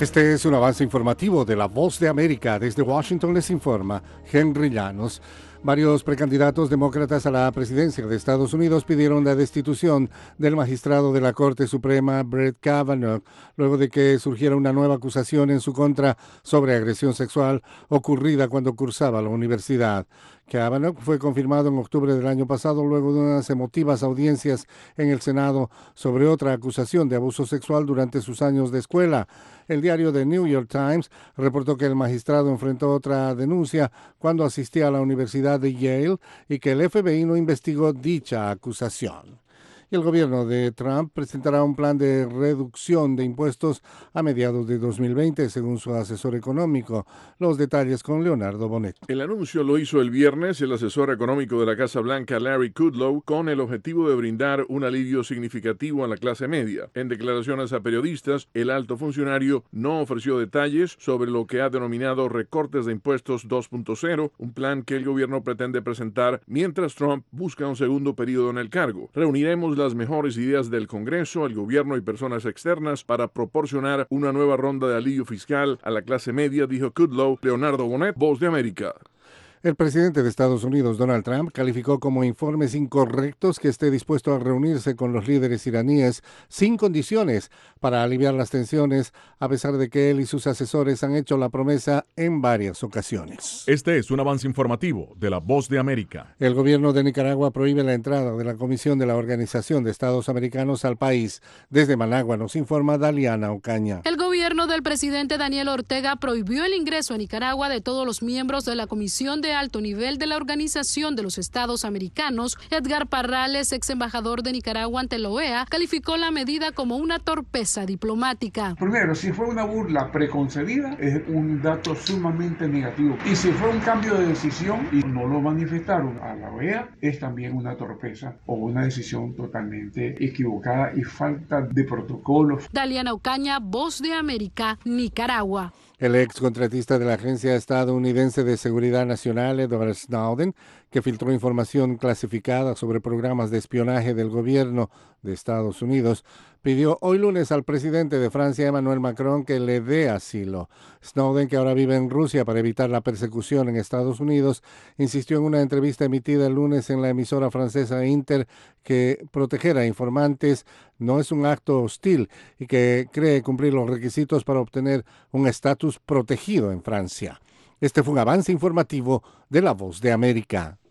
Este es un avance informativo de La Voz de América. Desde Washington les informa Henry Llanos. Varios precandidatos demócratas a la presidencia de Estados Unidos pidieron la destitución del magistrado de la Corte Suprema Brett Kavanaugh, luego de que surgiera una nueva acusación en su contra sobre agresión sexual ocurrida cuando cursaba la universidad. Kavanaugh fue confirmado en octubre del año pasado luego de unas emotivas audiencias en el Senado sobre otra acusación de abuso sexual durante sus años de escuela. El diario The New York Times reportó que el magistrado enfrentó otra denuncia cuando asistía a la Universidad de Yale y que el FBI no investigó dicha acusación. Y el gobierno de Trump presentará un plan de reducción de impuestos a mediados de 2020, según su asesor económico. Los detalles con Leonardo Bonet. El anuncio lo hizo el viernes el asesor económico de la Casa Blanca, Larry Kudlow, con el objetivo de brindar un alivio significativo a la clase media. En declaraciones a periodistas, el alto funcionario no ofreció detalles sobre lo que ha denominado recortes de impuestos 2.0, un plan que el gobierno pretende presentar mientras Trump busca un segundo periodo en el cargo. Reuniremos las mejores ideas del Congreso, el gobierno y personas externas para proporcionar una nueva ronda de alivio fiscal a la clase media, dijo Kudlow. Leonardo Bonet, Voz de América. El presidente de Estados Unidos, Donald Trump, calificó como informes incorrectos que esté dispuesto a reunirse con los líderes iraníes sin condiciones para aliviar las tensiones, a pesar de que él y sus asesores han hecho la promesa en varias ocasiones. Este es un avance informativo de La Voz de América. El gobierno de Nicaragua prohíbe la entrada de la Comisión de la Organización de Estados Americanos al país. Desde Managua nos informa Daliana Ocaña. El gobierno del presidente Daniel Ortega prohibió el ingreso a Nicaragua de todos los miembros de la Comisión de alto nivel de la Organización de los Estados Americanos. Edgar Parrales, ex embajador de Nicaragua ante la OEA, calificó la medida como una torpeza diplomática. Primero, si fue una burla preconcebida, es un dato sumamente negativo. Y si fue un cambio de decisión y no lo manifestaron a la OEA, es también una torpeza o una decisión totalmente equivocada y falta de protocolos. Daliana Ocaña, Voz de América, Nicaragua. El ex contratista de la Agencia Estadounidense de Seguridad Nacional, Edward Snowden, que filtró información clasificada sobre programas de espionaje del gobierno de Estados Unidos, pidió hoy lunes al presidente de Francia, Emmanuel Macron, que le dé asilo. Snowden, que ahora vive en Rusia para evitar la persecución en Estados Unidos, insistió en una entrevista emitida el lunes en la emisora francesa Inter que proteger a informantes no es un acto hostil y que cree cumplir los requisitos para obtener un estatus protegido en Francia. Este fue un avance informativo de La Voz de América.